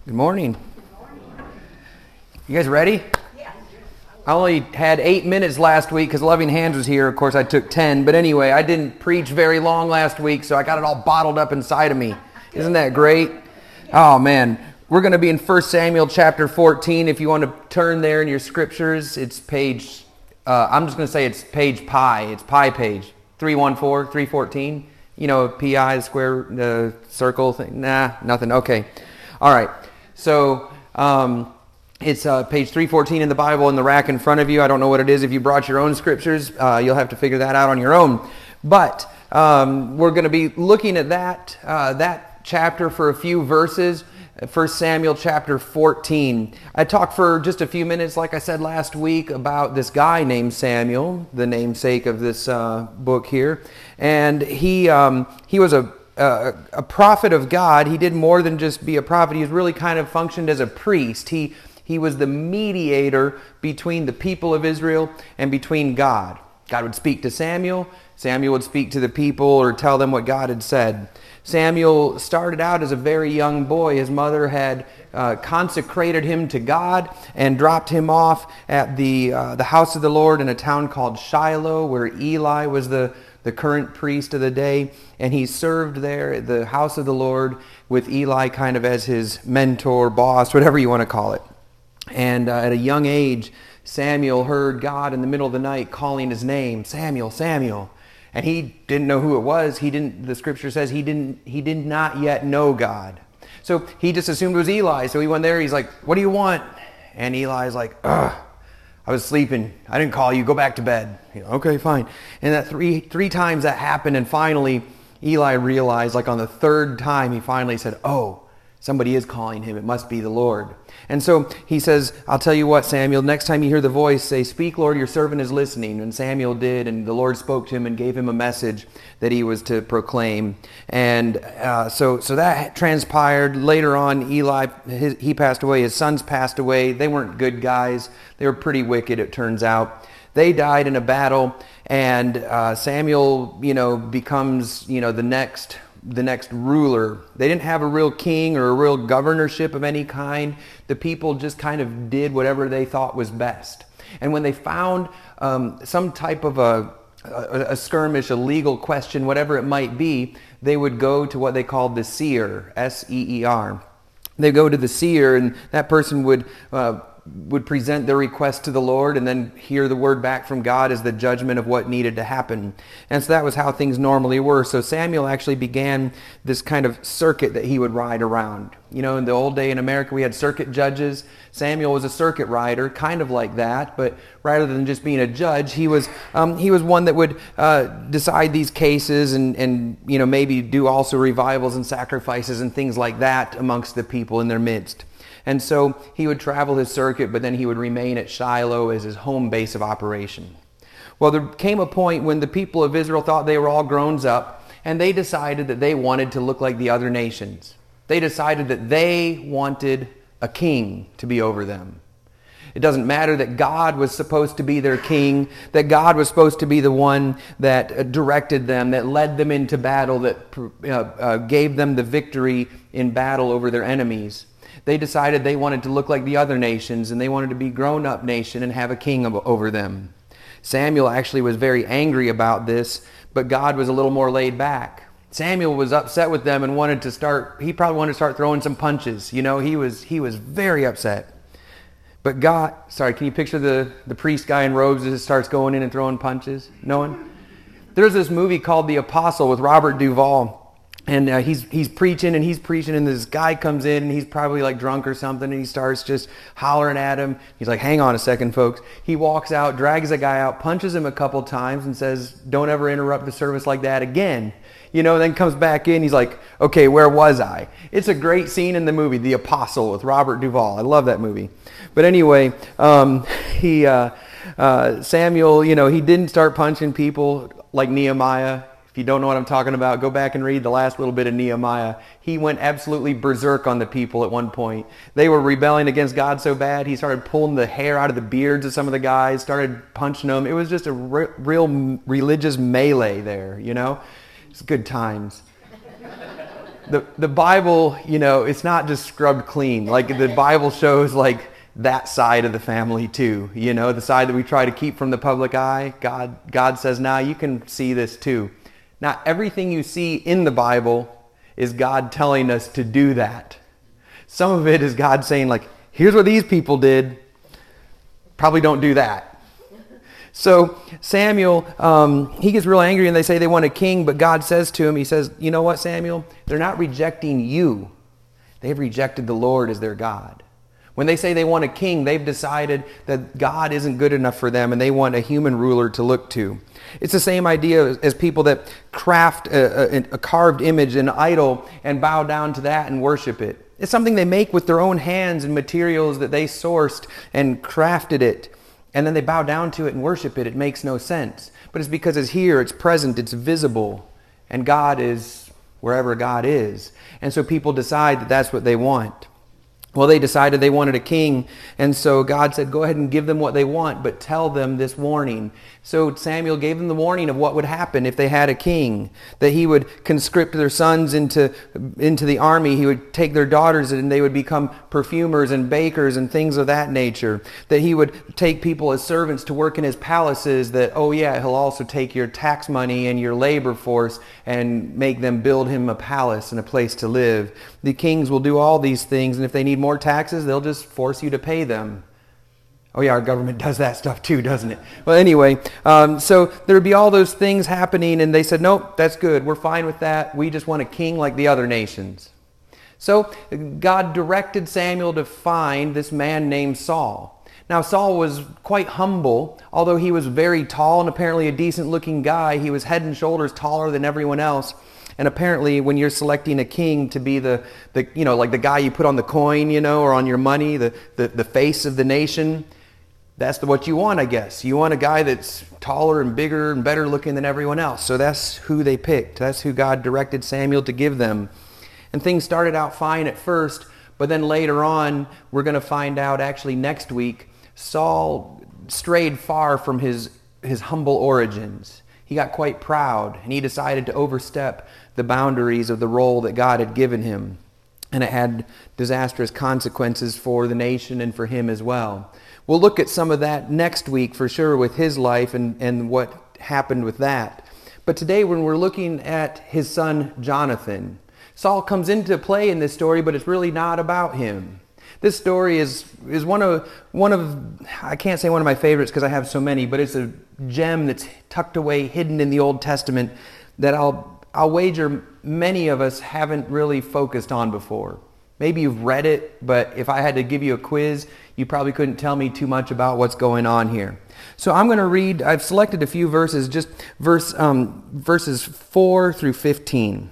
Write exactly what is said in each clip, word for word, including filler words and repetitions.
Good morning. You guys ready? I only had eight minutes last week because Loving Hands was here. Of course, I took ten. But anyway, I didn't preach very long last week, so I got it all bottled up inside of me. Isn't that great? Oh, man. We're going to be in First Samuel chapter fourteen. If you want to turn there in your scriptures, it's page, uh, I'm just going to say it's page pi. It's pi page, three fourteen, three fourteen. You know, pi, the square, the circle thing. Nah, nothing. Okay. All right. So, um... It's uh, page three fourteen in the Bible in the rack in front of you. I don't know what it is. If you brought your own scriptures, uh, you'll have to figure that out on your own. But um, we're going to be looking at that uh, that chapter for a few verses. First Samuel chapter fourteen. I talked for just a few minutes, like I said last week, about this guy named Samuel, the namesake of this uh, book here. And he um, he was a Uh, a prophet of God. He did more than just be a prophet. He was really kind of functioned as a priest. He he was the mediator between the people of Israel and between God. God would speak to Samuel. Samuel would speak to the people or tell them what God had said. Samuel started out as a very young boy. His mother had uh, consecrated him to God and dropped him off at the uh, the house of the Lord in a town called Shiloh, where Eli was the the current priest of the day, and he served there at the house of the Lord with Eli kind of as his mentor, boss, whatever you want to call it. And uh, at a young age, Samuel heard God in the middle of the night calling his name, Samuel, Samuel. And he didn't know who it was. He didn't. The scripture says he didn't. He did not yet know God. So he just assumed it was Eli. So he went there. He's like, "What do you want?" And Eli's like, "Ugh, I was sleeping. I didn't call you. Go back to bed." You know, okay, fine. And that three three times that happened, and finally Eli realized, like on the third time, he finally said, "Oh, somebody is calling him. It must be the Lord." And so he says, "I'll tell you what, Samuel, next time you hear the voice, say, 'Speak, Lord, your servant is listening.'" And Samuel did, and the Lord spoke to him and gave him a message that he was to proclaim. And uh, so so that transpired. Later on, Eli, his, he passed away. His sons passed away. They weren't good guys. They were pretty wicked, it turns out. They died in a battle, and uh, Samuel, you know, becomes, you know, the next the next ruler. They didn't have a real king or a real governorship of any kind. The people just kind of did whatever they thought was best. And when they found um, some type of a, a, a skirmish, a legal question, whatever it might be, they would go to what they called the seer, S E E R. They go to the seer, and that person would uh, would present their request to the Lord and then hear the word back from God as the judgment of what needed to happen. And so that was how things normally were. So Samuel actually began this kind of circuit that he would ride around. You know, in the old day in America, we had circuit judges. Samuel was a circuit rider, kind of like that, but rather than just being a judge, he was um, he was one that would uh, decide these cases and, and, you know, maybe do also revivals and sacrifices and things like that amongst the people in their midst. And so he would travel his circuit, but then he would remain at Shiloh as his home base of operation. Well, there came a point when the people of Israel thought they were all grown up, and they decided that they wanted to look like the other nations. They decided that they wanted a king to be over them. It doesn't matter that God was supposed to be their king, that God was supposed to be the one that directed them, that led them into battle, that uh, uh, gave them the victory in battle over their enemies. They decided they wanted to look like the other nations, and they wanted to be a grown-up nation and have a king over them. Samuel actually was very angry about this, but God was a little more laid back. Samuel was upset with them and wanted to start, he probably wanted to start throwing some punches. You know, he was he was very upset. But God, sorry, can you picture the, the priest guy in robes that just starts going in and throwing punches? No one? There's this movie called The Apostle with Robert Duvall. And uh, he's he's preaching and he's preaching and this guy comes in and he's probably like drunk or something and he starts just hollering at him. He's like, "Hang on a second, folks." He walks out, drags the guy out, punches him a couple times and says, "Don't ever interrupt the service like that again." You know, then comes back in. He's like, "Okay, where was I?" It's a great scene in the movie, The Apostle with Robert Duvall. I love that movie. But anyway, um, he uh, uh, Samuel, you know, he didn't start punching people like Nehemiah. If you don't know what I'm talking about, go back and read the last little bit of Nehemiah. He went absolutely berserk on the people at one point. They were rebelling against God so bad, he started pulling the hair out of the beards of some of the guys, started punching them. It was just a re- real religious melee there, you know? It's good times. the, the Bible, you know, it's not just scrubbed clean. Like the Bible shows like that side of the family too. You know, the side that we try to keep from the public eye. God, God says, nah, you can see this too. Not everything you see in the Bible is God telling us to do that. Some of it is God saying like, here's what these people did. Probably don't do that. So Samuel, um, he gets real angry and they say they want a king, but God says to him, he says, you know what, Samuel? They're not rejecting you. They've rejected the Lord as their God. When they say they want a king, they've decided that God isn't good enough for them and they want a human ruler to look to. It's the same idea as people that craft a, a, a carved image, an idol, and bow down to that and worship it. It's something they make with their own hands and materials that they sourced and crafted it. And then they bow down to it and worship it. It makes no sense. But it's because it's here, it's present, it's visible. And God is wherever God is. And so people decide that that's what they want. Well, they decided they wanted a king, and so God said, go ahead and give them what they want, but tell them this warning. So Samuel gave them the warning of what would happen if they had a king, that he would conscript their sons into, into the army, he would take their daughters and they would become perfumers and bakers and things of that nature, that he would take people as servants to work in his palaces, that, oh yeah, he'll also take your tax money and your labor force and make them build him a palace and a place to live. The kings will do all these things, and if they need more taxes, they'll just force you to pay them. Oh yeah, our government does that stuff too, doesn't it? Well, anyway, um, so there would be all those things happening, and they said, nope, that's good. We're fine with that. We just want a king like the other nations. So God directed Samuel to find this man named Saul. Now, Saul was quite humble. Although he was very tall and apparently a decent-looking guy, he was head and shoulders taller than everyone else. And apparently when you're selecting a king to be the, the you know, like the guy you put on the coin, you know, or on your money, the, the, the face of the nation, that's the, what you want, I guess. You want a guy that's taller and bigger and better looking than everyone else. So that's who they picked. That's who God directed Samuel to give them. And things started out fine at first, but then later on, we're going to find out actually next week, Saul strayed far from his, his humble origins. He got quite proud, and he decided to overstep the boundaries of the role that God had given him. And it had disastrous consequences for the nation and for him as well. We'll look at some of that next week for sure with his life and, and what happened with that. But today when we're looking at his son Jonathan, Saul comes into play in this story, but it's really not about him. This story is is one of, one of I can't say one of my favorites because I have so many, but it's a gem that's tucked away, hidden in the Old Testament that I'll, I'll wager many of us haven't really focused on before. Maybe you've read it, but if I had to give you a quiz, you probably couldn't tell me too much about what's going on here. So I'm going to read, I've selected a few verses, just verse um, verses four through fifteen.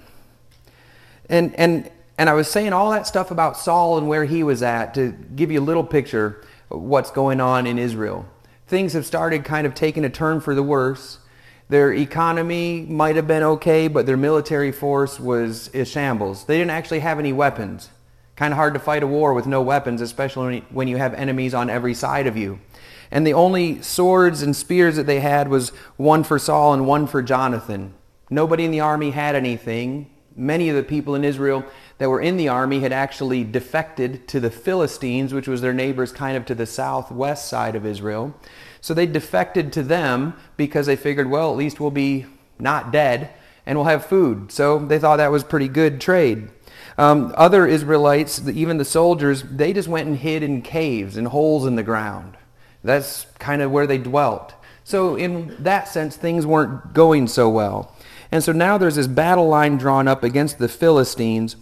And, and, and I was saying all that stuff about Saul and where he was at to give you a little picture of what's going on in Israel. Things have started kind of taking a turn for the worse. Their economy might have been okay, but their military force was a shambles. They didn't actually have any weapons. Kind of hard to fight a war with no weapons, especially when you have enemies on every side of you. And the only swords and spears that they had was one for Saul and one for Jonathan. Nobody in the army had anything. Many of the people in Israel that were in the army had actually defected to the Philistines, which was their neighbors kind of to the southwest side of Israel. So they defected to them because they figured, well, at least we'll be not dead and we'll have food. So they thought that was pretty good trade. Um, other Israelites, even the soldiers, they just went and hid in caves and holes in the ground. That's kind of where they dwelt. So in that sense, things weren't going so well. And so now there's this battle line drawn up against the Philistines,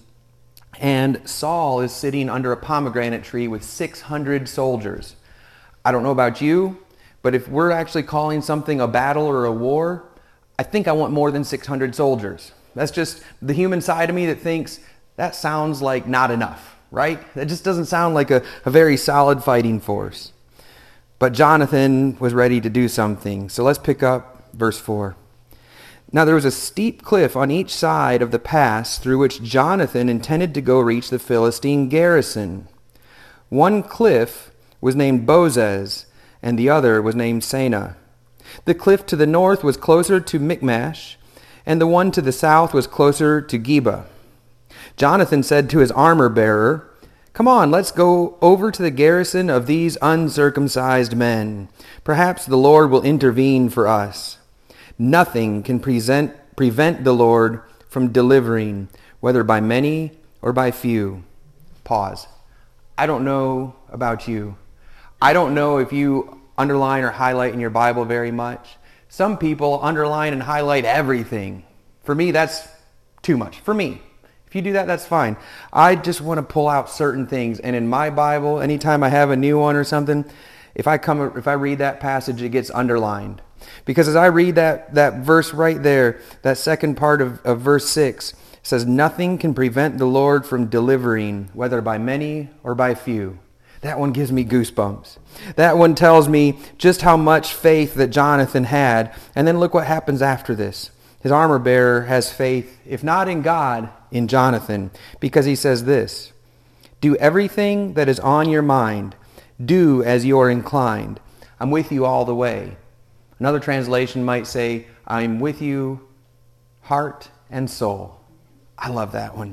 and Saul is sitting under a pomegranate tree with six hundred soldiers. I don't know about you, but if we're actually calling something a battle or a war, I think I want more than six hundred soldiers. That's just the human side of me that thinks that sounds like not enough, right? That just doesn't sound like a, a very solid fighting force. But Jonathan was ready to do something. So let's pick up verse four. Now there was a steep cliff on each side of the pass through which Jonathan intended to go reach the Philistine garrison. One cliff was named Bozez, and the other was named Seneh. The cliff to the north was closer to Michmash, and the one to the south was closer to Geba. Jonathan said to his armor bearer, "Come on, let's go over to the garrison of these uncircumcised men. Perhaps the Lord will intervene for us. Nothing can present, prevent the Lord from delivering, whether by many or by few." Pause. I don't know about you. I don't know if you underline or highlight in your Bible very much. Some people underline and highlight everything. For me, that's too much. For me. If you do that, that's fine. I just want to pull out certain things. And in my Bible, anytime I have a new one or something, if I come, if I read that passage, it gets underlined. Because as I read that, that verse right there, that second part of, of verse six, it says, "Nothing can prevent the Lord from delivering, whether by many or by few." That one gives me goosebumps. That one tells me just how much faith that Jonathan had. And then look what happens after this. His armor bearer has faith, if not in God, in Jonathan, because he says this, "Do everything that is on your mind. Do as you are inclined. I'm with you all the way." Another translation might say, "I'm with you, heart and soul." I love that one.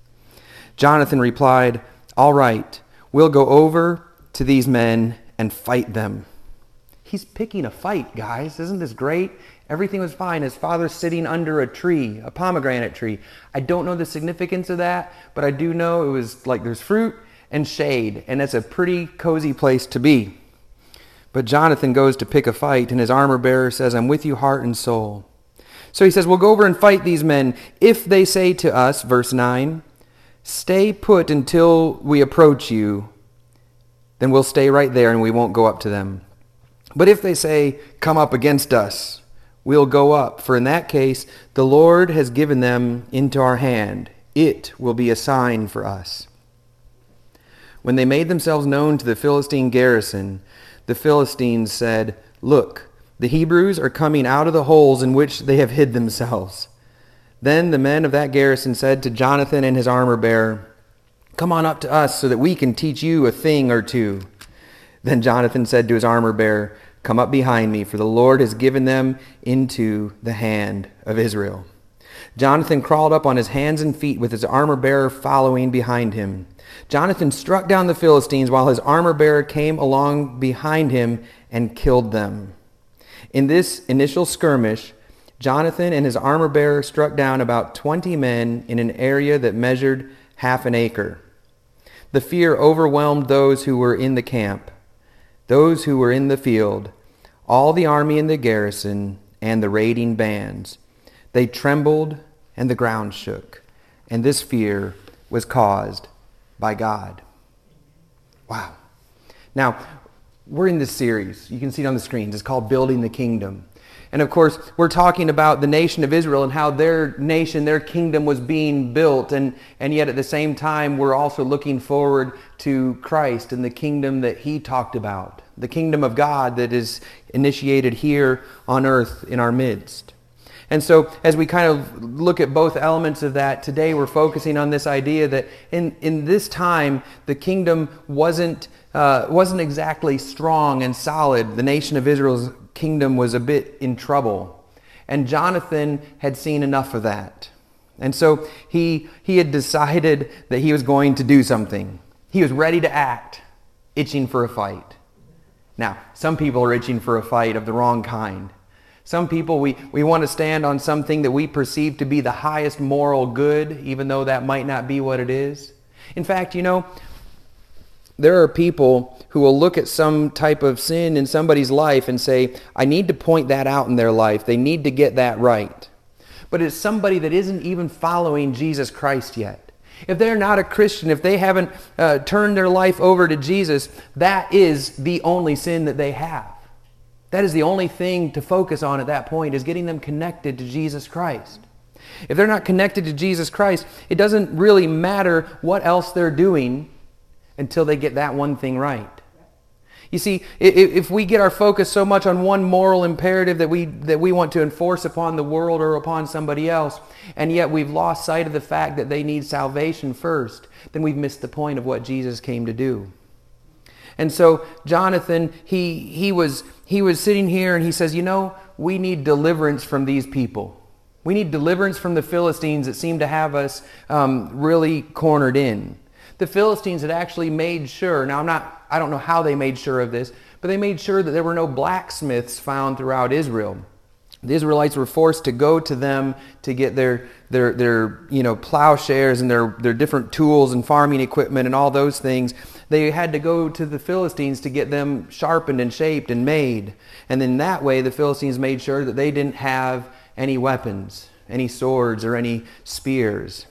Jonathan replied, "All right, we'll go over to these men and fight them." He's picking a fight, guys. Isn't this great? Everything was fine. His father's sitting under a tree, a pomegranate tree. I don't know the significance of that, but I do know it was like there's fruit and shade, and it's a pretty cozy place to be. But Jonathan goes to pick a fight, and his armor bearer says, "I'm with you heart and soul." So he says, "We'll go over and fight these men. If they say to us," verse nine, "stay put until we approach you, then we'll stay right there and we won't go up to them. But if they say, 'Come up against us,' we'll go up, for in that case the Lord has given them into our hand. It will be a sign for us." When they made themselves known to the Philistine garrison, the Philistines said, "Look, the Hebrews are coming out of the holes in which they have hid themselves." Then the men of that garrison said to Jonathan and his armor bearer, "Come on up to us so that we can teach you a thing or two." Then Jonathan said to his armor bearer, "Come up behind me, for the Lord has given them into the hand of Israel." Jonathan crawled up on his hands and feet with his armor bearer following behind him. Jonathan struck down the Philistines while his armor bearer came along behind him and killed them. In this initial skirmish, Jonathan and his armor bearer struck down about twenty men in an area that measured half an acre. The fear overwhelmed those who were in the camp, those who were in the field, all the army in the garrison, and the raiding bands. They trembled and the ground shook, and this fear was caused by God. Wow. Now, we're in this series. You can see it on the screens. It's called Building the Kingdom. And of course, we're talking about the nation of Israel and how their nation, their kingdom was being built. And, and yet at the same time, we're also looking forward to Christ and the kingdom that he talked about. The kingdom of God that is initiated here on earth in our midst. And so as we kind of look at both elements of that, today we're focusing on this idea that in, in this time, the kingdom wasn't, uh, wasn't exactly strong and solid. The nation of Israel's kingdom was a bit in trouble. And Jonathan had seen enough of that. And so he, he had decided that he was going to do something. He was ready to act, itching for a fight. Now, some people are itching for a fight of the wrong kind. Some people, we, we want to stand on something that we perceive to be the highest moral good, even though that might not be what it is. In fact, you know, there are people who will look at some type of sin in somebody's life and say, I need to point that out in their life. They need to get that right. But it's somebody that isn't even following Jesus Christ yet. If they're not a Christian, if they haven't uh, turned their life over to Jesus, that is the only sin that they have. That is the only thing to focus on at that point, is getting them connected to Jesus Christ. If they're not connected to Jesus Christ, it doesn't really matter what else they're doing until they get that one thing right. You see, if we get our focus so much on one moral imperative that we that we want to enforce upon the world or upon somebody else, and yet we've lost sight of the fact that they need salvation first, then we've missed the point of what Jesus came to do. And so Jonathan, he he was he was sitting here and he says, you know, we need deliverance from these people. We We need deliverance from the Philistines that seem to have us um, really cornered in. The Philistines had actually made sure, now I'm not, I don't know how they made sure of this, but they made sure that there were no blacksmiths found throughout Israel. The Israelites were forced to go to them to get their, their, their you know, plowshares and their, their different tools and farming equipment and all those things. They had to go to the Philistines to get them sharpened and shaped and made. And then that way the Philistines made sure that they didn't have any weapons, any swords or any spears.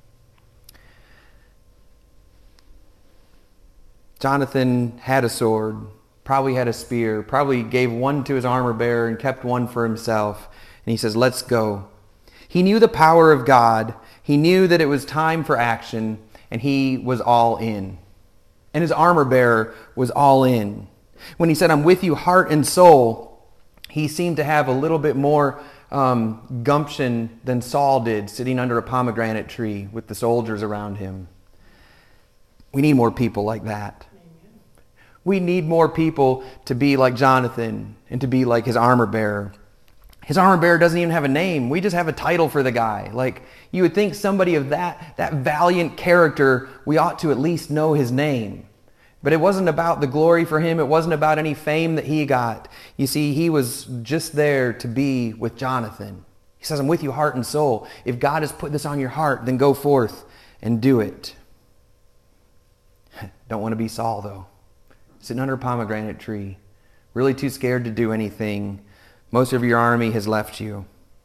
Jonathan had a sword, probably had a spear, probably gave one to his armor bearer and kept one for himself. And he says, let's go. He knew the power of God. He knew that it was time for action, and he was all in. And his armor bearer was all in. When he said, I'm with you heart and soul, he seemed to have a little bit more um, gumption than Saul did, sitting under a pomegranate tree with the soldiers around him. We need more people like that. We need more people to be like Jonathan and to be like his armor bearer. His armor bearer doesn't even have a name. We just have a title for the guy. Like, you would think somebody of that, that valiant character, we ought to at least know his name. But it wasn't about the glory for him. It wasn't about any fame that he got. You see, he was just there to be with Jonathan. He says, I'm with you heart and soul. If God has put this on your heart, then go forth and do it. Don't want to be Saul, though. Sitting under a pomegranate tree, really too scared to do anything. Most of your army has left you.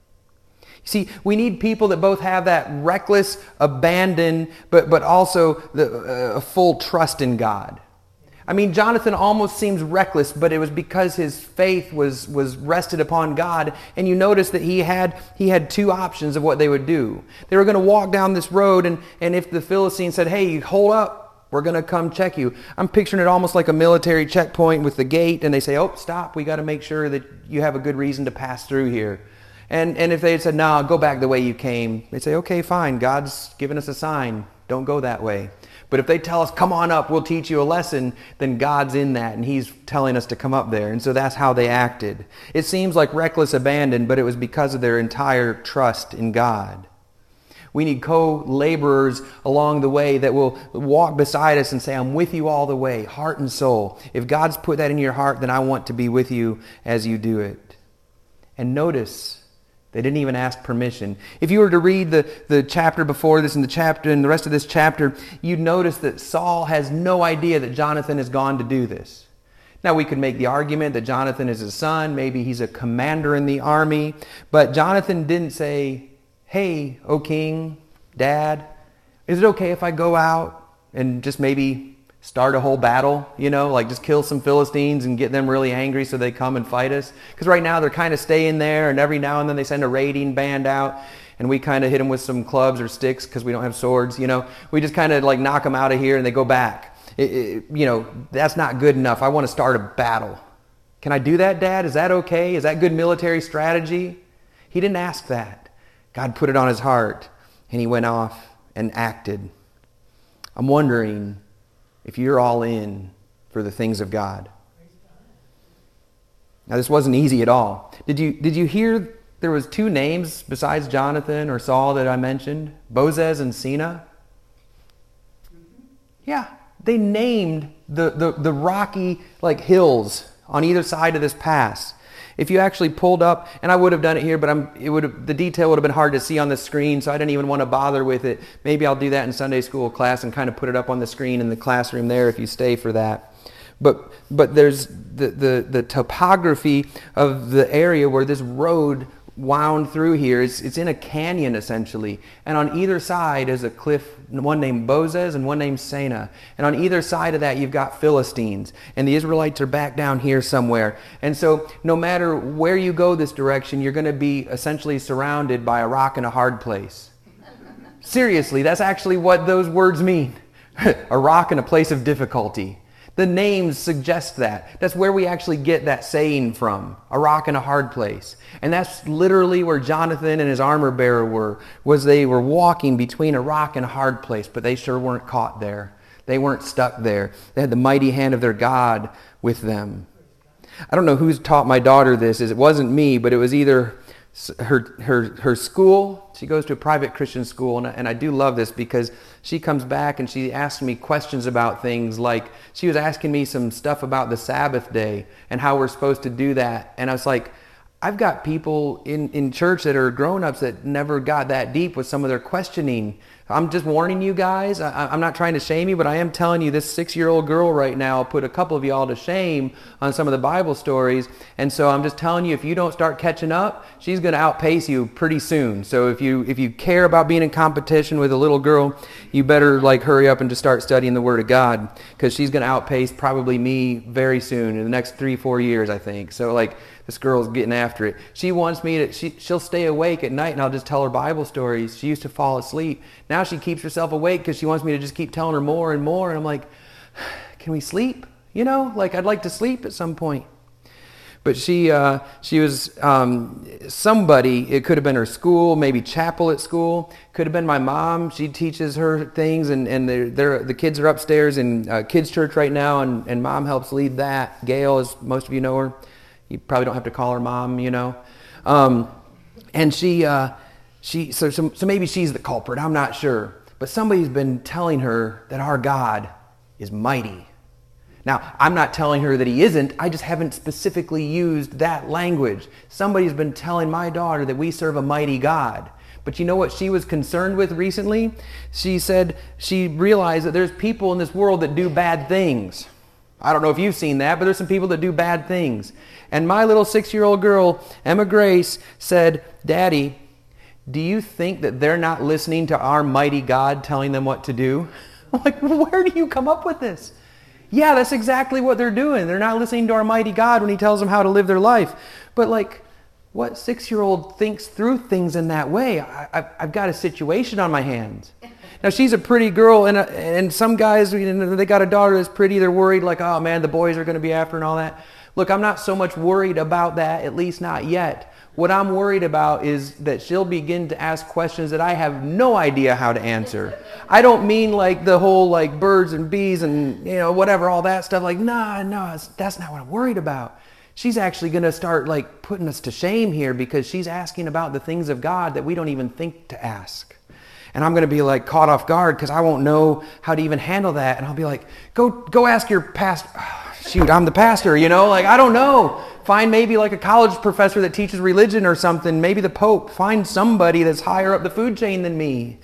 You see, we need people that both have that reckless abandon, but, but also the, uh, a full trust in God. I mean, Jonathan almost seems reckless, but it was because his faith was, was rested upon God. And you notice that he had, he had two options of what they would do. They were going to walk down this road, and, and if the Philistines said, hey, hold up, we're going to come check you. I'm picturing it almost like a military checkpoint with the gate, and they say, oh, stop, we got to make sure that you have a good reason to pass through here. And, and if they had said, no, go back the way you came, they'd say, okay, fine, God's given us a sign, don't go that way. But if they tell us, come on up, we'll teach you a lesson, then God's in that, and he's telling us to come up there. And so that's how they acted. It seems like reckless abandon, but it was because of their entire trust in God. We need co-laborers along the way that will walk beside us and say, I'm with you all the way, heart and soul. If God's put that in your heart, then I want to be with you as you do it. And notice, they didn't even ask permission. If you were to read the, the chapter before this and the chapter and the rest of this chapter, you'd notice that Saul has no idea that Jonathan has gone to do this. Now, we could make the argument that Jonathan is his son. Maybe he's a commander in the army. But Jonathan didn't say, hey, O king, dad, is it okay if I go out and just maybe start a whole battle, you know, like just kill some Philistines and get them really angry so they come and fight us? Because right now they're kind of staying there, and every now and then they send a raiding band out, and we kind of hit them with some clubs or sticks because we don't have swords, you know. We just kind of like knock them out of here and they go back. It, it, you know, that's not good enough. I want to start a battle. Can I do that, Dad? Is that okay? Is that good military strategy? He didn't ask that. God put it on his heart, and he went off and acted. I'm wondering if you're all in for the things of God. Now, this wasn't easy at all. Did you, did you hear there was two names besides Jonathan or Saul that I mentioned? Bozez and Sena? Yeah, they named the, the, the rocky like hills on either side of this pass. If you actually pulled up, and I would have done it here, but I'm, it would have, the detail would have been hard to see on the screen, so I didn't even want to bother with it. Maybe I'll do that in Sunday school class and kind of put it up on the screen in the classroom there if you stay for that. But but there's the, the, the topography of the area where this road wound through here. It's, it's in a canyon, essentially. And on either side is a cliff, one named Bozez and one named Sena. And on either side of that, you've got Philistines. And the Israelites are back down here somewhere. And so no matter where you go this direction, you're going to be essentially surrounded by a rock and a hard place. Seriously, that's actually what those words mean. A rock and a place of difficulty. The names suggest that. That's where we actually get that saying from. A rock and a hard place. And that's literally where Jonathan and his armor bearer were. Was they were walking between a rock and a hard place. But they sure weren't caught there. They weren't stuck there. They had the mighty hand of their God with them. I don't know who's taught my daughter this. It wasn't me, but it was either her her her school. She goes to a private Christian school, and I, and I do love this because she comes back and she asks me questions about things like she was asking me some stuff about the Sabbath day and how we're supposed to do that. And I was like, I've got people in, in church that are grown-ups that never got that deep with some of their questioning. I'm just warning you guys. I, I'm not trying to shame you, but I am telling you this six-year-old girl right now put a couple of y'all to shame on some of the Bible stories. And so I'm just telling you, if you don't start catching up, she's going to outpace you pretty soon. So if you if you care about being in competition with a little girl, you better like hurry up and just start studying the Word of God, because she's going to outpace probably me very soon in the next three, four years, I think. So like, this girl's getting after it. She wants me to, she, she'll stay awake at night and I'll just tell her Bible stories. She used to fall asleep. Now she keeps herself awake because she wants me to just keep telling her more and more. And I'm like, can we sleep? You know, like I'd like to sleep at some point. But she uh, she was um, somebody, it could have been her school, maybe chapel at school. Could have been my mom. She teaches her things, and, and they're, they're, the kids are upstairs in uh, kids' church right now, and, and mom helps lead that. Gail, as most of you know her. You probably don't have to call her mom, you know. Um, and she, uh, she, so, so, so maybe she's the culprit. I'm not sure. But somebody's been telling her that our God is mighty. Now, I'm not telling her that he isn't. I just haven't specifically used that language. Somebody's been telling my daughter that we serve a mighty God. But you know what she was concerned with recently? She said she realized that there's people in this world that do bad things. I don't know if you've seen that, but there's some people that do bad things. And my little six-year-old girl, Emma Grace, said, Daddy, do you think that they're not listening to our mighty God telling them what to do? I'm like, where do you come up with this? Yeah, that's exactly what they're doing. They're not listening to our mighty God when he tells them how to live their life. But like, what six-year-old thinks through things in that way? I, I've, I've got a situation on my hands. Now, she's a pretty girl, and, uh, and some guys, you know, they got a daughter that's pretty, they're worried like, oh man, the boys are going to be after and all that. Look, I'm not so much worried about that, at least not yet. What I'm worried about is that she'll begin to ask questions that I have no idea how to answer. I don't mean like the whole like birds and bees and, you know, whatever, all that stuff. Like, nah, no, that's not what I'm worried about. She's actually going to start like putting us to shame here because she's asking about the things of God that we don't even think to ask. And I'm going to be like caught off guard because I won't know how to even handle that. And I'll be like, go go ask your pastor. Oh, shoot, I'm the pastor, you know? Like, I don't know. Find maybe like a college professor that teaches religion or something. Maybe the Pope. Find somebody that's higher up the food chain than me.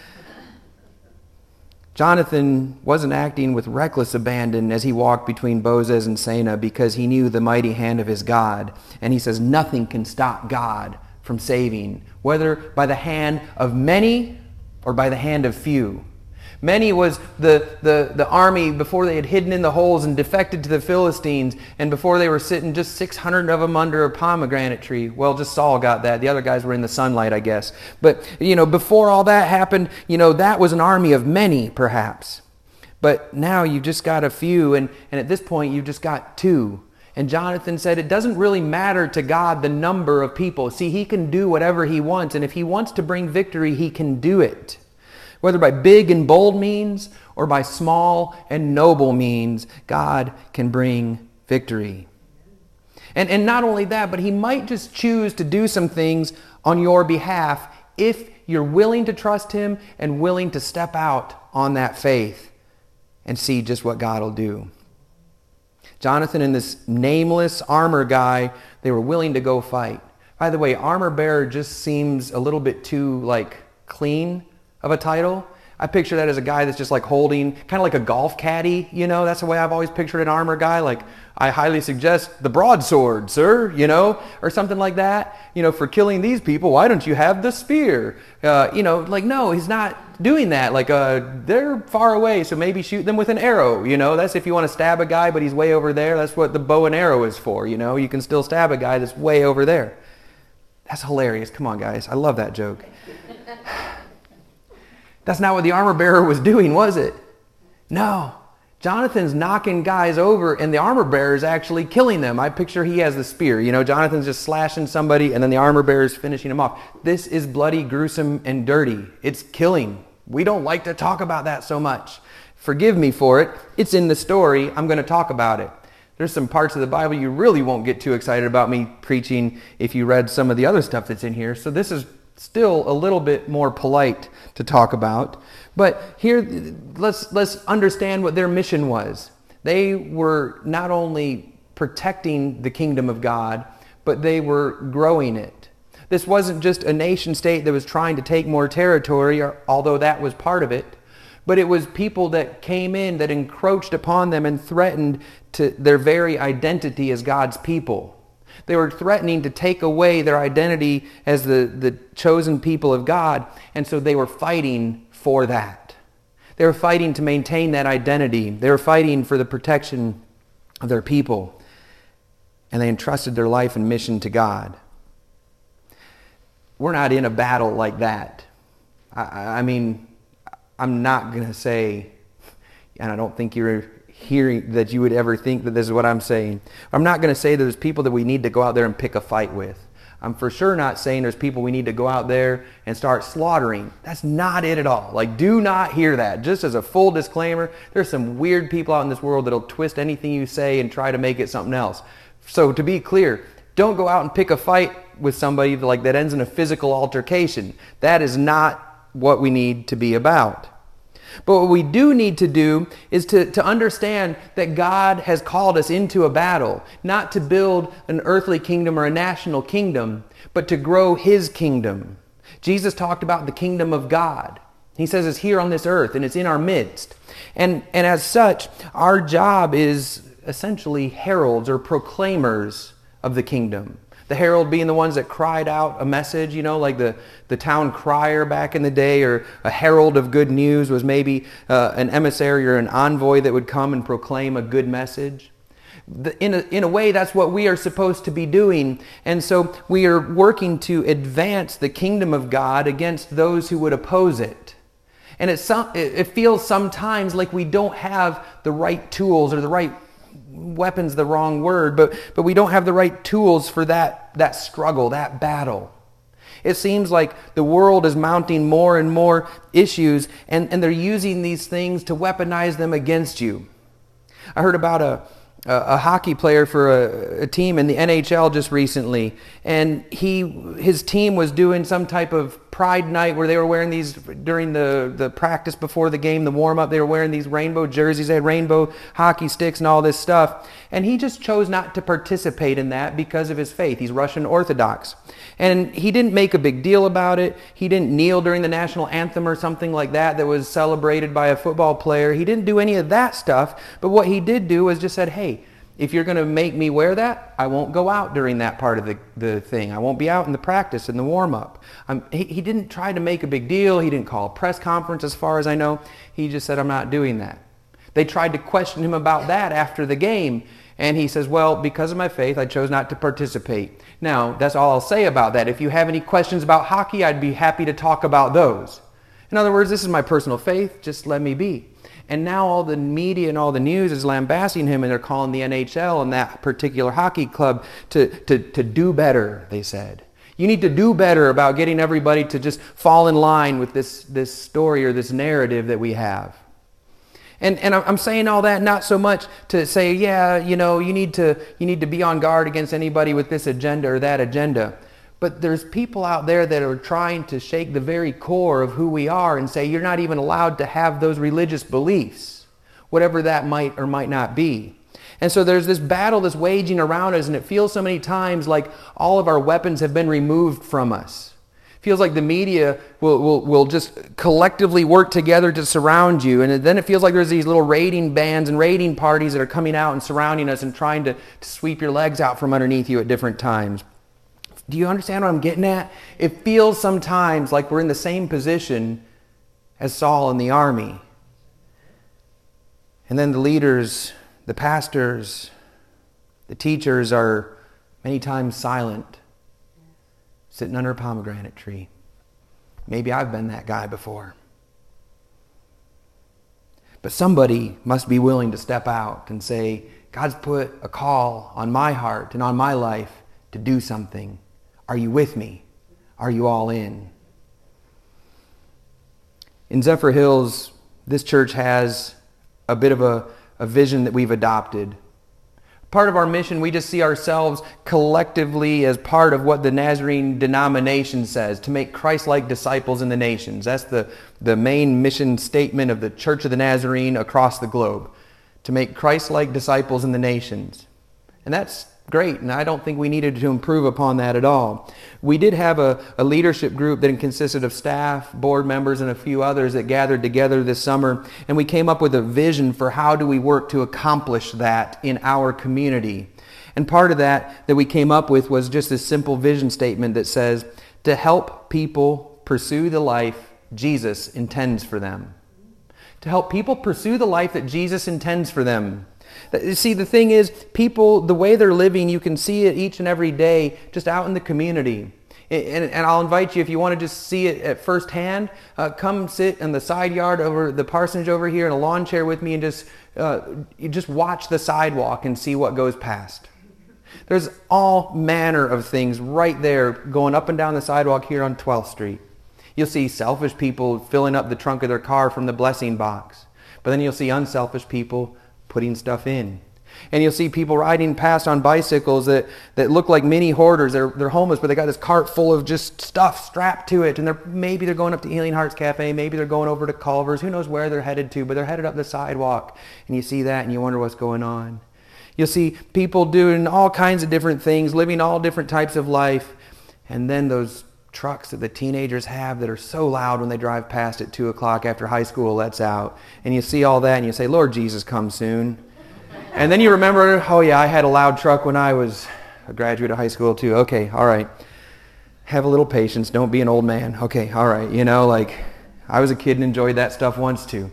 Jonathan wasn't acting with reckless abandon as he walked between Bozez and Seneh because he knew the mighty hand of his God. And he says, nothing can stop God from saving, whether by the hand of many or by the hand of few. Many was the, the, the army before they had hidden in the holes and defected to the Philistines, and before they were sitting just six hundred of them under a pomegranate tree. Well, just Saul got that. The other guys were in the sunlight, I guess. But, you know, before all that happened, you know, that was an army of many, perhaps. But now you've just got a few, and, and at this point you've just got two. And Jonathan said it doesn't really matter to God the number of people. See, he can do whatever he wants, and if he wants to bring victory, he can do it. Whether by big and bold means or by small and noble means, God can bring victory. And, and not only that, but he might just choose to do some things on your behalf if you're willing to trust him and willing to step out on that faith and see just what God will do. Jonathan and this nameless armor guy, they were willing to go fight. By the way, armor bearer just seems a little bit too like clean of a title. I picture that as a guy that's just like holding, kind of like a golf caddy, you know, that's the way I've always pictured an armor guy. Like, I highly suggest the broadsword, sir, you know, or something like that. You know, for killing these people, why don't you have the spear? Uh, you know, like, no, he's not doing that. Like, uh, they're far away, so maybe shoot them with an arrow, you know. That's if you want to stab a guy, but he's way over there. That's what the bow and arrow is for, you know. You can still stab a guy that's way over there. That's hilarious. Come on, guys. I love that joke. That's not what the armor bearer was doing, was it? No. Jonathan's knocking guys over, and the armor bearer is actually killing them. I picture he has the spear. You know, Jonathan's just slashing somebody, and then the armor bearer is finishing him off. This is bloody, gruesome, and dirty. It's killing. We don't like to talk about that so much. Forgive me for it. It's in the story. I'm going to talk about it. There's some parts of the Bible you really won't get too excited about me preaching if you read some of the other stuff that's in here. So this is still a little bit more polite to talk about. But here, let's let's understand what their mission was. They were not only protecting the kingdom of God, but they were growing it. This wasn't just a nation state that was trying to take more territory, although that was part of it. But it was people that came in that encroached upon them and threatened to their very identity as God's people. They were threatening to take away their identity as the, the chosen people of God, and so they were fighting for that. They were fighting to maintain that identity. They were fighting for the protection of their people, and they entrusted their life and mission to God. We're not in a battle like that. I, I mean... I'm not going to say, and I don't think you're hearing that you would ever think that this is what I'm saying. I'm not going to say that there's people that we need to go out there and pick a fight with. I'm for sure not saying there's people we need to go out there and start slaughtering. That's not it at all. Like, do not hear that. Just as a full disclaimer, there's some weird people out in this world that'll twist anything you say and try to make it something else. So to be clear, don't go out and pick a fight with somebody like that ends in a physical altercation. That is not what we need to be about. But what we do need to do is to, to understand that God has called us into a battle, not to build an earthly kingdom or a national kingdom, but to grow His kingdom. Jesus talked about the kingdom of God. He says it's here on this earth and it's in our midst. And, and as such, our job is essentially heralds or proclaimers of the kingdom. The herald being the ones that cried out a message, you know, like the, the town crier back in the day, or a herald of good news was maybe uh, an emissary or an envoy that would come and proclaim a good message. The, in, a, in a way, that's what we are supposed to be doing. And so we are working to advance the kingdom of God against those who would oppose it. And it, some, it, it feels sometimes like we don't have the right tools or the right weapon's the wrong word, but, but we don't have the right tools for that, that struggle, that battle. It seems like the world is mounting more and more issues, and, and they're using these things to weaponize them against you. I heard about a, a, a hockey player for a, a team in the N H L just recently, and he his team was doing some type of pride night where they were wearing these, during the, the practice before the game, the warm-up, they were wearing these rainbow jerseys, they had rainbow hockey sticks and all this stuff. And he just chose not to participate in that because of his faith. He's Russian Orthodox. And he didn't make a big deal about it. He didn't kneel during the national anthem or something like that that was celebrated by a football player. He didn't do any of that stuff. But what he did do was just said, hey, if you're going to make me wear that, I won't go out during that part of the, the thing. I won't be out in the practice and the warm-up. Um, he, he didn't try to make a big deal. He didn't call a press conference as far as I know. He just said, I'm not doing that. They tried to question him about that after the game. And he says, well, because of my faith, I chose not to participate. Now, that's all I'll say about that. If you have any questions about hockey, I'd be happy to talk about those. In other words, this is my personal faith. Just let me be. And now all the media and all the news is lambasting him, and they're calling the N H L and that particular hockey club to, to, to do better, they said. You need to do better about getting everybody to just fall in line with this, this story or this narrative that we have. And, and I'm saying all that not so much to say, yeah, you know, you need to, you need to be on guard against anybody with this agenda or that agenda. But there's people out there that are trying to shake the very core of who we are and say you're not even allowed to have those religious beliefs, whatever that might or might not be. And so there's this battle that's waging around us, and it feels so many times like all of our weapons have been removed from us. It feels like the media will, will, will just collectively work together to surround you, and then it feels like there's these little raiding bands and raiding parties that are coming out and surrounding us and trying to, to sweep your legs out from underneath you at different times. Do you understand what I'm getting at? It feels sometimes like we're in the same position as Saul in the army. And then the leaders, the pastors, the teachers are many times silent, sitting under a pomegranate tree. Maybe I've been that guy before. But somebody must be willing to step out and say, God's put a call on my heart and on my life to do something. Are you with me? Are you all in? In Zephyr Hills, this church has a bit of a, a vision that we've adopted. Part of our mission, we just see ourselves collectively as part of what the Nazarene denomination says, to make Christ-like disciples in the nations. That's the, the main mission statement of the Church of the Nazarene across the globe, to make Christ-like disciples in the nations. And that's great, and I don't think we needed to improve upon that at all. We did have a, a leadership group that consisted of staff, board members, and a few others that gathered together this summer, and we came up with a vision for how do we work to accomplish that in our community. And part of that that we came up with was just this simple vision statement that says, to help people pursue the life Jesus intends for them. To help people pursue the life that Jesus intends for them. See, the thing is, people, the way they're living, you can see it each and every day just out in the community. And, and I'll invite you, if you want to just see it at first hand, uh, come sit in the side yard over the parsonage over here in a lawn chair with me and just, uh, you just watch the sidewalk and see what goes past. There's all manner of things right there going up and down the sidewalk here on twelfth street. You'll see selfish people filling up the trunk of their car from the blessing box. But then you'll see unselfish people putting stuff in. And you'll see people riding past on bicycles that, that look like mini hoarders. They're, they're homeless, but they got this cart full of just stuff strapped to it. And they're, maybe they're going up to Healing Hearts Cafe. Maybe they're going over to Culver's. Who knows where they're headed to, but they're headed up the sidewalk. And you see that and you wonder what's going on. You'll see people doing all kinds of different things, living all different types of life. And then those trucks that the teenagers have that are so loud when they drive past at two o'clock after high school lets out. And you see all that and you say, Lord Jesus, come soon. And then you remember, oh yeah, I had a loud truck when I was a graduate of high school too. Okay, all right. Have a little patience. Don't be an old man. Okay, all right. You know, like I was a kid and enjoyed that stuff once too.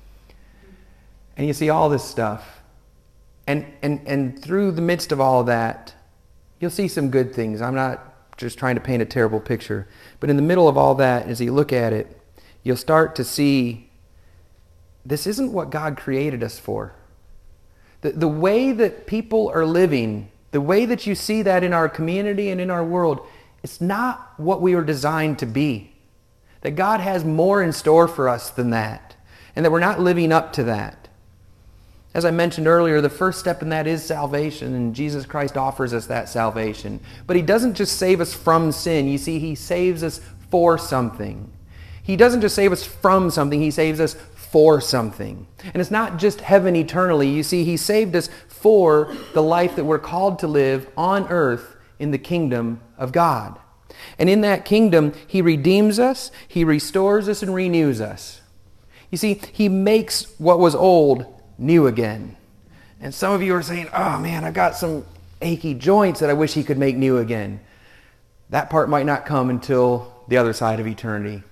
And you see all this stuff. And, and, and through the midst of all of that, you'll see some good things. I'm not just trying to paint a terrible picture. But in the middle of all that, as you look at it, you'll start to see this isn't what God created us for. The, the way that people are living, the way that you see that in our community and in our world, it's not what we were designed to be. That God has more in store for us than that. And that we're not living up to that. As I mentioned earlier, the first step in that is salvation, and Jesus Christ offers us that salvation. But He doesn't just save us from sin. You see, He saves us for something. He doesn't just save us from something, He saves us for something. And it's not just heaven eternally. You see, He saved us for the life that we're called to live on earth in the kingdom of God. And in that kingdom, He redeems us, He restores us, and renews us. You see, He makes what was old new again. And some of you are saying, oh man, I've got some achy joints that I wish He could make new again. That part might not come until the other side of eternity.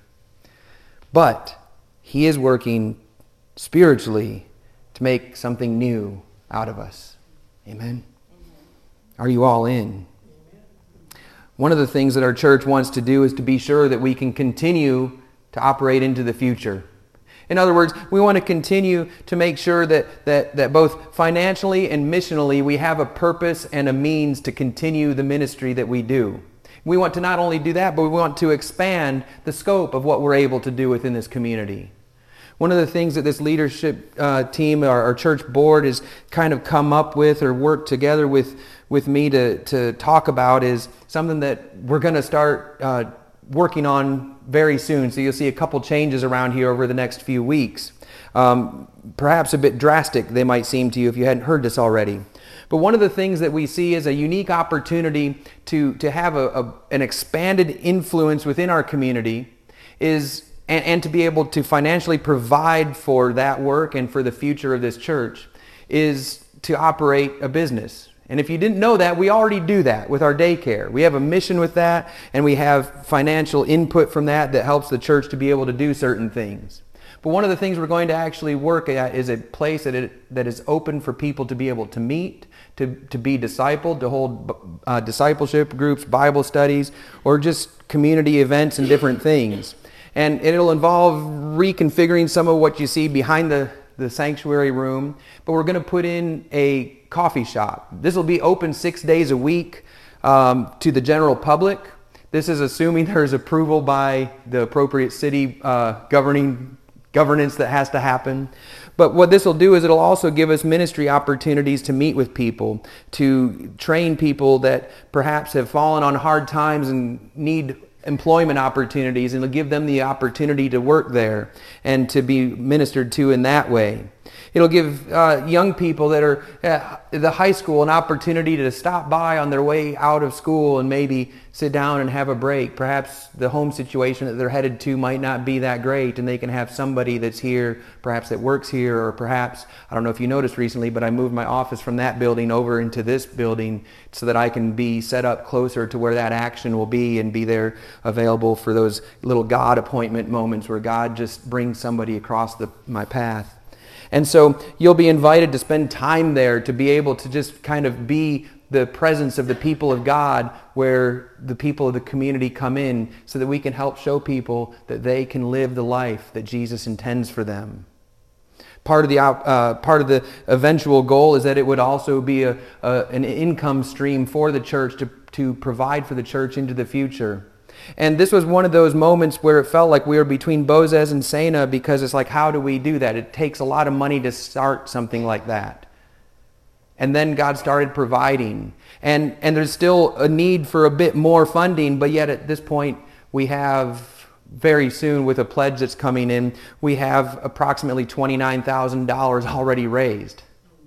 But He is working spiritually to make something new out of us. Amen? Are you all in? One of the things that our church wants to do is to be sure that we can continue to operate into the future. In other words, we want to continue to make sure that, that, that both financially and missionally we have a purpose and a means to continue the ministry that we do. We want to not only do that, but we want to expand the scope of what we're able to do within this community. One of the things that this leadership uh, team, our, our church board, has kind of come up with or worked together with, with me to, to talk about is something that we're going to start uh, working on very soon. So you'll see a couple changes around here over the next few weeks. Um, perhaps a bit drastic, they might seem to you if you hadn't heard this already. But one of the things that we see is a unique opportunity to, to have a, a, an expanded influence within our community is, and, and to be able to financially provide for that work and for the future of this church is to operate a business. And if you didn't know that, we already do that with our daycare. We have a mission with that, and we have financial input from that that helps the church to be able to do certain things. But one of the things we're going to actually work at is a place that, it, that is open for people to be able to meet, to, to be discipled, to hold uh, discipleship groups, Bible studies, or just community events and different things. And it'll involve reconfiguring some of what you see behind the, the sanctuary room, but we're going to put in a coffee shop. This will be open six days a week um, to the general public. This is assuming there's approval by the appropriate city uh, governing governance that has to happen. But what this will do is it'll also give us ministry opportunities to meet with people, to train people that perhaps have fallen on hard times and need employment opportunities, and it'll give them the opportunity to work there and to be ministered to in that way. It'll give uh, young people that are at the high school an opportunity to stop by on their way out of school and maybe sit down and have a break. Perhaps the home situation that they're headed to might not be that great, and they can have somebody that's here, perhaps that works here, or perhaps, I don't know if you noticed recently, but I moved my office from that building over into this building so that I can be set up closer to where that action will be and be there available for those little God appointment moments where God just brings somebody across the, my path. And so you'll be invited to spend time there, to be able to just kind of be the presence of the people of God where the people of the community come in, so that we can help show people that they can live the life that Jesus intends for them. Part of the uh, part of the eventual goal is that it would also be a, a an income stream for the church to to provide for the church into the future. And this was one of those moments where it felt like we were between Bozez and Sena, because it's like, how do we do that? It takes a lot of money to start something like that. And then God started providing. And, and there's still a need for a bit more funding, but yet at this point we have, very soon with a pledge that's coming in, we have approximately twenty-nine thousand dollars already raised.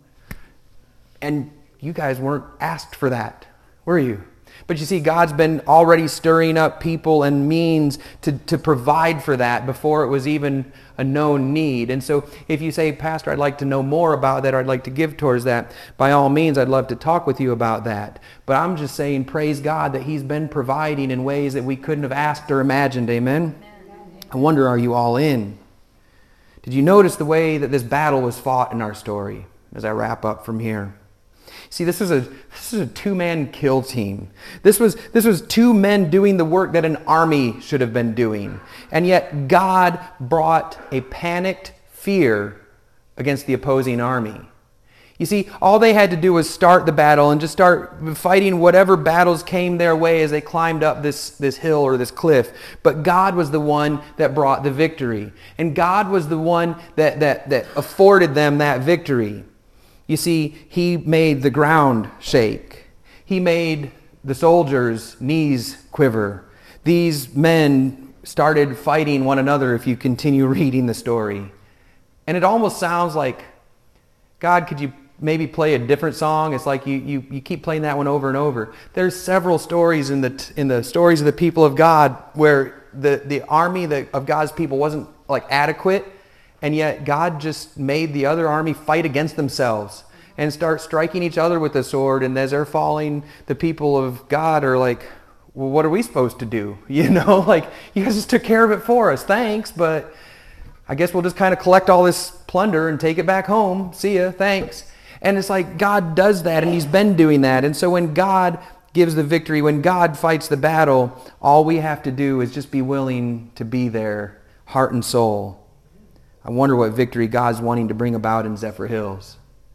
And you guys weren't asked for that, were you? But you see, God's been already stirring up people and means to, to provide for that before it was even a known need. And so if you say, Pastor, I'd like to know more about that, or I'd like to give towards that, by all means, I'd love to talk with you about that. But I'm just saying, praise God that He's been providing in ways that we couldn't have asked or imagined. Amen? Amen. I wonder, are you all in? Did you notice the way that this battle was fought in our story as I wrap up from here? See, this is a this is a two-man kill team. This was this was two men doing the work that an army should have been doing. And yet God brought a panicked fear against the opposing army. You see, all they had to do was start the battle and just start fighting whatever battles came their way as they climbed up this, this hill or this cliff. But God was the one that brought the victory. And God was the one that that, that afforded them that victory. You see, He made the ground shake. He made the soldiers' knees quiver. These men started fighting one another, if you continue reading the story. And it almost sounds like, God, could you maybe play a different song? It's like you, you, you keep playing that one over and over. There's several stories in the in the stories of the people of God where the, the army the, of God's people wasn't like adequate, and yet God just made the other army fight against themselves and start striking each other with the sword. And as they're falling, the people of God are like, well, what are we supposed to do? You know, like, you guys just took care of it for us. Thanks, but I guess we'll just kind of collect all this plunder and take it back home. See ya. Thanks. And it's like God does that, and He's been doing that. And so when God gives the victory, when God fights the battle, all we have to do is just be willing to be there, heart and soul. I wonder what victory God's wanting to bring about in Zephyr Hills.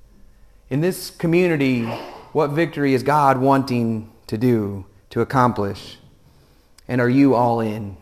In this community, what victory is God wanting to do, to accomplish? And are you all in?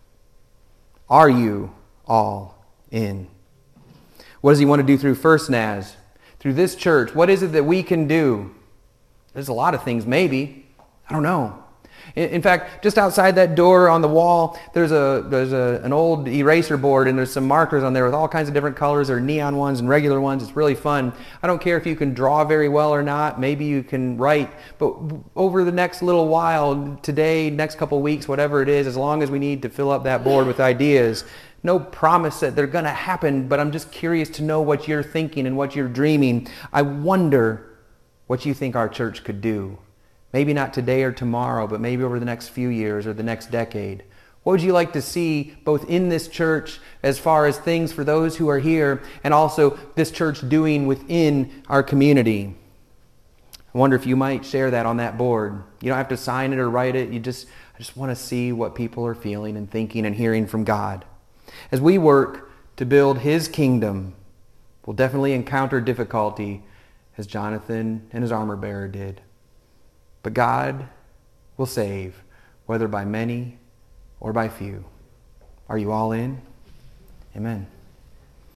Are you all in? What does He want to do through First Naz? Through this church, what is it that we can do? There's a lot of things, maybe. I don't know. In fact, just outside that door on the wall, there's a there's a, an old eraser board, and there's some markers on there with all kinds of different colors. There are neon ones and regular ones. It's really fun. I don't care if you can draw very well or not. Maybe you can write. But over the next little while, today, next couple weeks, whatever it is, as long as we need to fill up that board with ideas, no promise that they're going to happen, but I'm just curious to know what you're thinking and what you're dreaming. I wonder what you think our church could do. Maybe not today or tomorrow, but maybe over the next few years or the next decade. What would you like to see both in this church as far as things for those who are here, and also this church doing within our community? I wonder if you might share that on that board. You don't have to sign it or write it. You just, I just want to see what people are feeling and thinking and hearing from God. As we work to build His kingdom, we'll definitely encounter difficulty, as Jonathan and his armor bearer did. But God will save, whether by many or by few. Are you all in? Amen.